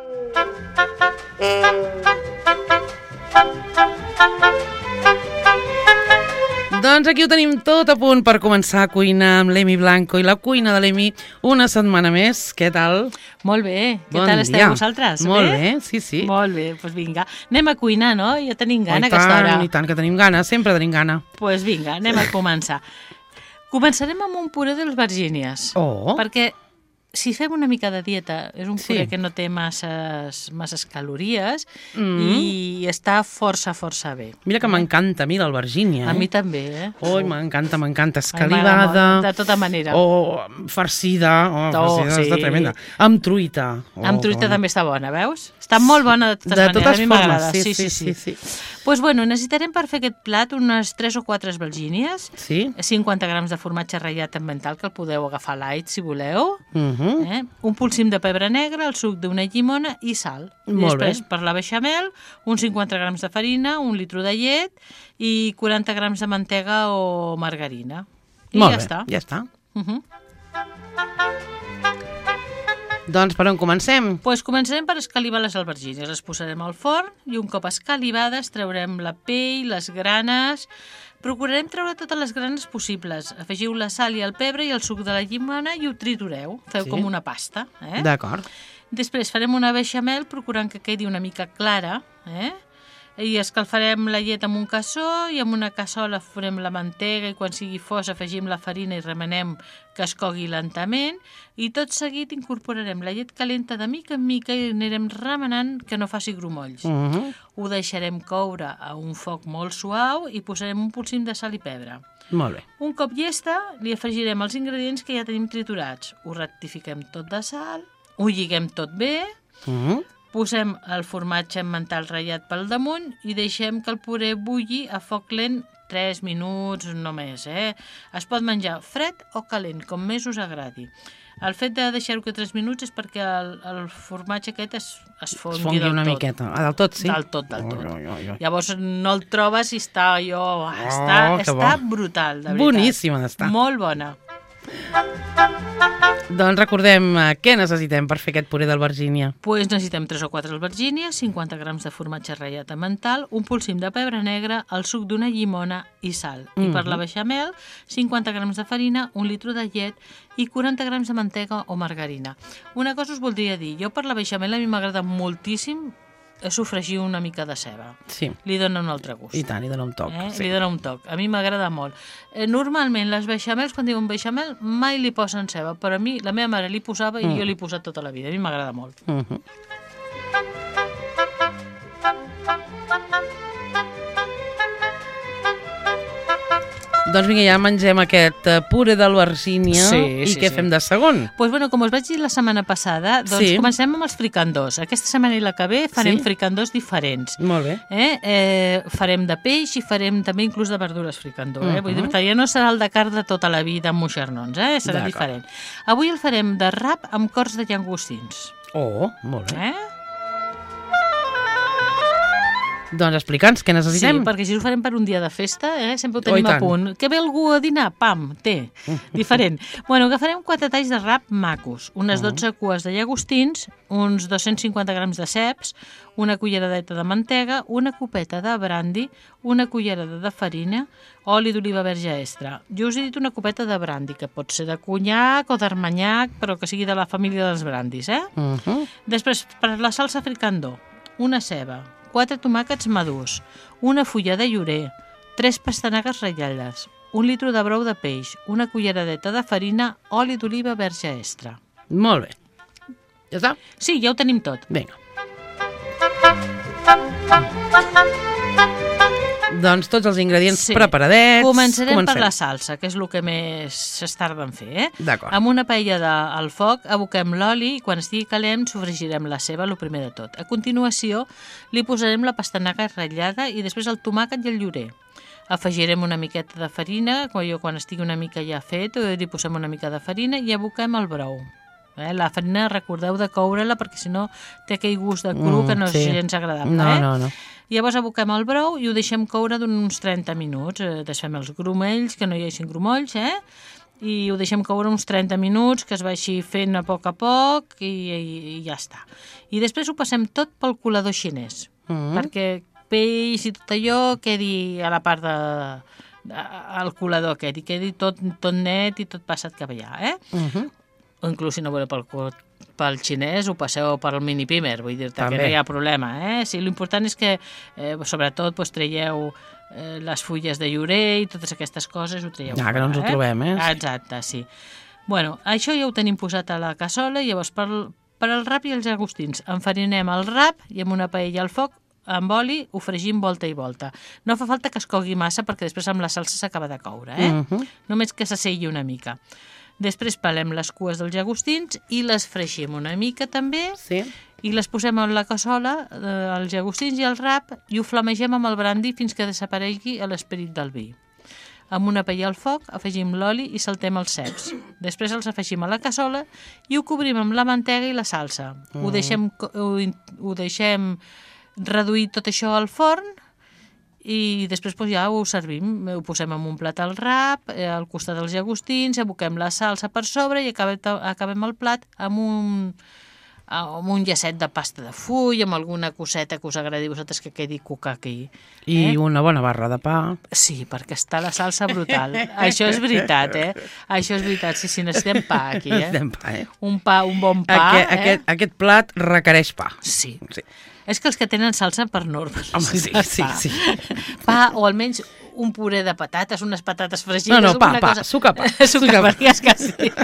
Doncs aquí ho tenim tot a punt per començar a cuinar amb l'Emi Blanco i la cuina de l'Emi una setmana més. Què tal? Molt bé. Què Bon tal dia. esteu vosaltres? Molt bé, sí, sí. Molt bé, doncs vinga. Anem a cuinar, no? Ja tenim gana I aquesta hora. tant, i tant, que tenim gana, sempre tenim gana. Doncs vinga, anem a començar. Començarem amb un puré de les Virgínies. Oh, Perquè si fem una mica de dieta, és un Sí. puré que no té masses calories i està força bé. mira que m'encanta a mi l'albergínia. A mi també, eh? Ui, m'encanta, Ai, m'agrada escalivada. molt, de tota manera. O farcida. Farcida sí. està tremenda. Amb truita. Amb truita també està bona, veus? Està molt bona de totes maneres, a mi m'agrada. Sí. Doncs bueno, necessitarem per fer aquest plat unes 3 o 4 albergínies, Sí? 50 grams de formatge ratllat emmental, que el podeu agafar light si voleu, Mhm. un polsim de pebre negre, el suc d'una llimona i sal. I Molt bé. després, per la beixamel, uns 50 grams de farina, un litre de llet i 40 grams de mantega o margarina. I Molt ja bé, està. ja està. Uh-huh. Doncs per on comencem? Pues començarem per escalivar les albergínies. Les posarem al forn i un cop escalivades treurem la pell, les granes. Procurarem treure totes les granes possibles. Afegiu la sal i el pebre i el suc de la llimona i ho tritureu. Feu Sí. com una pasta. D'acord. Després farem una beixamel procurant que quedi una mica clara. I escalfarem la llet amb un cassó i amb una cassola farem la mantega i quan sigui fos afegim la farina i remenem que es cogui lentament i tot seguit incorporarem la llet calenta de mica en mica i anirem remenant que no faci grumolls. Mhm. Ho deixarem coure a un foc molt suau i posarem un polsim de sal i pebre. Molt bé. Un cop llesta, li afegirem els ingredients que ja tenim triturats. Ho rectifiquem tot de sal, ho lliguem tot bé, Mhm. posem el formatge emmental ratllat pel damunt i deixem que el puré bulli a foc lent 3 minuts només. Es pot menjar fred o calent, com més us agradi. El fet de deixar-ho que 3 minuts és perquè el formatge aquest es fongui del una tot. miqueta. Ah, del tot, sí? Del tot. Ui. Llavors no el trobes i està allò... que està bo. brutal, de veritat. Boníssima d'estar. Molt bona. Doncs recordem què necessitem per fer aquest puré d'albergínia. Pues necessitem 3 o 4 albergínies, 50 grams de formatge ratllat emmental, un polsim de pebre negre, el suc d'una llimona i sal. I per la beixamel, 50 grams de farina, un litre de llet i 40 grams de mantega o margarina. Una cosa us voldria dir, jo per la beixamel a mi m'agrada moltíssim sofregir una mica de ceba. Sí. Li dona un altre gust. I tant, li dona un toc. Li dona un toc. A mi m'agrada molt. Normalment les beixamels, quan diuen beixamel, mai li posen ceba, però a mi la meva mare li posava i jo li he posat tota la vida. A mi m'agrada molt. Mhm. Doncs vinga, ja mengem aquest puré d'albergínia i què fem de segon? Pues bueno, com us vaig dir la setmana passada, doncs comencem amb els fricandós. Aquesta setmana i la que ve farem fricandós diferents. Molt bé. Farem de peix i farem també inclús de verdures fricandó. Vull dir, ja no serà el de carn de tota la vida amb moixernons, serà diferent. Avui el farem de rap amb cors de llangostins. Oh, molt bé. Doncs explica'ns què necessitem. Sí, perquè si ho farem per un dia de festa, sempre ho tenim a punt. Que ve algú a dinar? Pam, té. Diferent. Bueno, agafarem 4 talls de rap macos, unes 12 cues de llagostins, uns 250 grams de ceps, una culleradeta de mantega, una copeta de brandi, una cullerada de farina, oli d'oliva verge extra. Jo us he dit una copeta de brandi, que pot ser de conyac o d'armanyac, però que sigui de la família dels brandis, Després, per la salsa fricandó, una ceba, 4 tomàquets madurs, una fulla de llorer, 3 pastanagues ratllades, un litre de brou de peix, una culleradeta de farina, oli d'oliva verge extra. Molt bé. Ja està? Sí, ja ho tenim tot. Vinga. Doncs tots els ingredients preparadets. Començarem per la salsa, que és el que més es tarda en fer. D'acord. Amb una paella al foc aboquem l'oli i quan estigui calent sofregirem la ceba, el primer de tot. A continuació li posarem la pastanaga ratllada i després el tomàquet i el llorer. Afegirem una miqueta de farina, quan estigui una mica ja fet, li posem una mica de farina i aboquem el brou. La farina recordeu de coure-la perquè si no té aquell gust de cru que no és gens agradable. No. Llavors aboquem el brou i ho deixem coure d'uns 30 minuts. Desfem els grumells, que no hi hagin grumolls, i ho deixem coure uns 30 minuts, que es vagi fent a poc i ja està. I després ho passem tot pel colador xinès, perquè peix i tot allò quedi a la part al colador aquest, i quedi tot net i tot passat cap allà, o inclús si no voleu pel xinès ho passeu per el mini pimer, vull dir-te que no hi ha problema, Sí, l'important és que sobretot traieu les fulles de llorer i totes aquestes coses ho traieu. Que no ens ho trobem, Exacte, sí. Bueno, això ja ho tenim posat a la cassola i llavors per al rap i els llagostins enfarinem el rap i amb una paella al foc amb oli ho fregim volta i volta. No fa falta que es cogui massa perquè després amb la salsa s'acaba de coure, Només que s'asselli una mica. Després pelem les cues dels llagostins i les fregim una mica també i les posem en la cassola, els llagostins i el rap, i ho flamegem amb el brandi fins que desaparegui l'esperit del vi. Amb una paella al foc afegim l'oli i saltem els ceps. Després els afegim a la cassola i ho cobrim amb la mantega i la salsa. Ho deixem reduir tot això al forn i després ja ho servim. Ho posem en un plat al rap, al costat dels llagostins, aboquem la salsa per sobre i acabem el plat amb un llacet de pasta de full, amb alguna coseta que us agradi a vosaltres que quedi cuca aquí. I una bona barra de pa. Sí, perquè està la salsa brutal. Això és veritat, Això és veritat. Sí, necessitem pa aquí, Necessitem pa, Un bon pa. Aquest plat requereix pa. Sí. És que els que tenen salsa per norma. Home, sí. Pa, o almenys un puré de patates, unes patates fregides. No, pa, suca pa. Suca pa, que sí.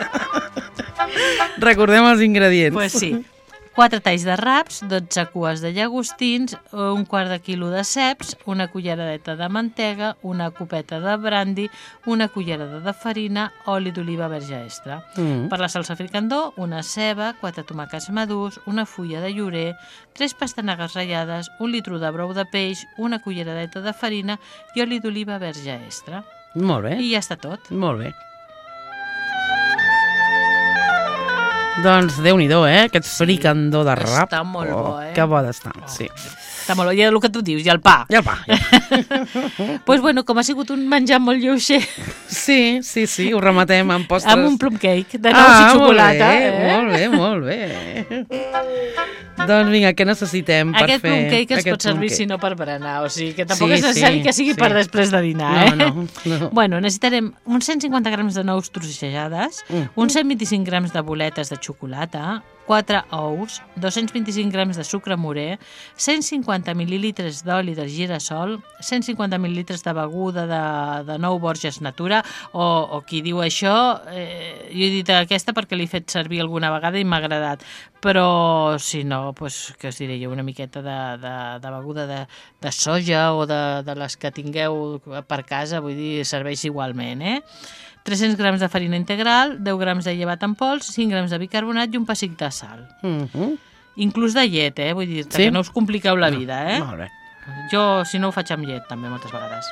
Recordem els ingredients. Pues sí. 4 talls de raps, 12 cues de llagostins, un quart de quilo de ceps, una culleradeta de mantega, una copeta de brandi, una cullerada de farina, oli d'oliva verge extra. Per la salsa fricandó, una ceba, 4 tomàquets madurs, una fulla de llorer, 3 pastanagues ratllades, un litro de brou de peix, una culleradeta de farina i oli d'oliva verge extra. Molt bé. I ja està tot. Molt bé. Doncs Déu-n'hi-do, aquest fricandó de rap. Està molt bo, Que bo d'estar, sí. Està molt bo, i el que tu dius, i el pa. I el pa. Doncs bueno, com ha sigut un menjar molt lleuger. Sí, ho rematem amb postres. Amb un plum cake de nous i xocolata. Molt bé. Doncs vinga, què necessitem per fer... Aquest plum cake es pot servir si no per berenar, o sigui que tampoc és necessari que sigui per després de dinar, No. Bueno, necessitarem uns 150 grams de nous trossejades, uns 125 grams de boletes de xocolata, 4 ous, 225 grams de sucre morè, 150 mil·lilitres d'oli de girassol, 150 mil·lilitres de beguda de nou Borges Natura, o qui diu això, jo he dit aquesta perquè l'he fet servir alguna vegada i m'ha agradat, però si no, doncs, què us diré jo, una miqueta de beguda de soja o de les que tingueu per casa, vull dir, serveix igualment, 300 grams de farina integral, 10 grams de llevat en pols, 5 grams de bicarbonat i un pessic de sal. Inclús de llet, vull dir que no us compliqueu la vida, Molt bé. Jo, si no, ho faig amb llet, també, moltes vegades.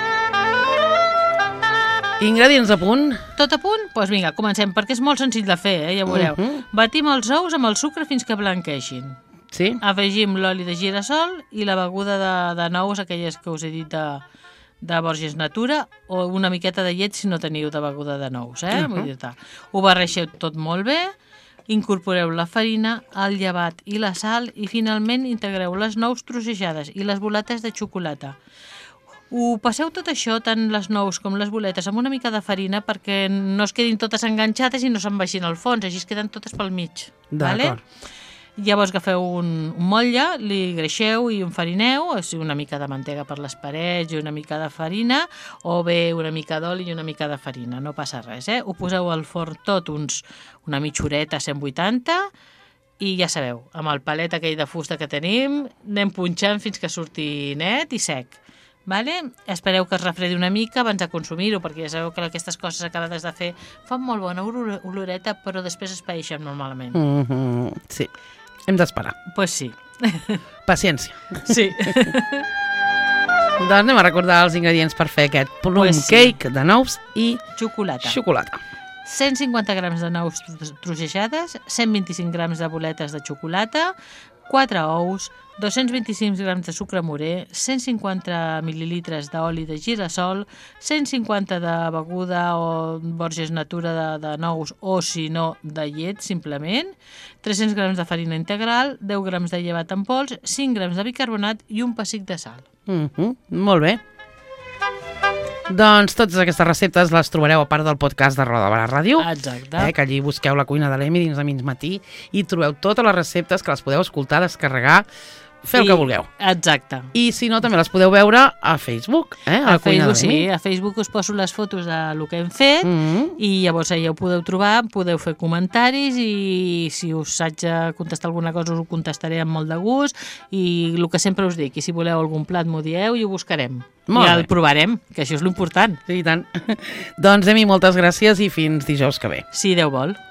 Ingredients a punt? Tot a punt? Doncs vinga, comencem, perquè és molt senzill de fer, ja veureu. Batim els ous amb el sucre fins que blanqueixin. Sí. Afegim l'oli de girassol i la beguda de nous, aquelles que us he dit de Borges Natura, o una miqueta de llet si no teniu de beguda de nous, vull dir-te. Ho barreixeu tot molt bé, incorporeu la farina, el llevat i la sal i finalment integreu les nous trossejades i les boletes de xocolata. Ho passeu tot això, tant les nous com les boletes, amb una mica de farina perquè no es quedin totes enganxades i no se'n baixin al fons, així es queden totes pel mig. D'acord. Llavors agafeu un motlle, li greixeu i enfarineu, o sigui, una mica de mantega per les parets i una mica de farina, o bé una mica d'oli i una mica de farina, no passa res, Ho poseu al forn tot una mitja horeta a 180 i ja sabeu, amb el palet aquell de fusta que tenim, anem punxant fins que surti net i sec. Vale? Espereu que es refredi una mica abans de consumir-ho, perquè ja sabeu que aquestes coses acabades de fer fan molt bona oloreta, però després es paeixen normalment. Sí, hem d'esperar. Pues sí. Paciència. Sí. Doncs anem a recordar els ingredients per fer aquest plum cake de nous i xocolata. 150 grams de nous trossejades, 125 grams de boletes de xocolata, 4 ous, 225 grams de sucre morè, 150 mil·lilitres d'oli de girassol, 150 de beguda o Borges Natura de nous o, si no, de llet, simplement, 300 grams de farina integral, 10 grams de llevat en pols, 5 grams de bicarbonat i un pessic de sal. Molt bé. Doncs totes aquestes receptes les trobareu a part del podcast de Roda Barà Ràdio. Exacte. Que allí busqueu la cuina de l'Emi dins de Mig Matí i trobeu totes les receptes que les podeu escoltar, descarregar, fer el que vulgueu. Exacte. I si no, també les podeu veure a Facebook, a Facebook, sí. A Facebook us poso les fotos del que hem fet i llavors allà ho podeu trobar, podeu fer comentaris i si us haig de contestar alguna cosa us ho contestaré amb molt de gust i el que sempre us dic, i si voleu algun plat m'ho dieu i ho buscarem. I el provarem, que això és l'important. Sí, i tant. Doncs, Emi, moltes gràcies i fins dijous que ve. Si Déu vol.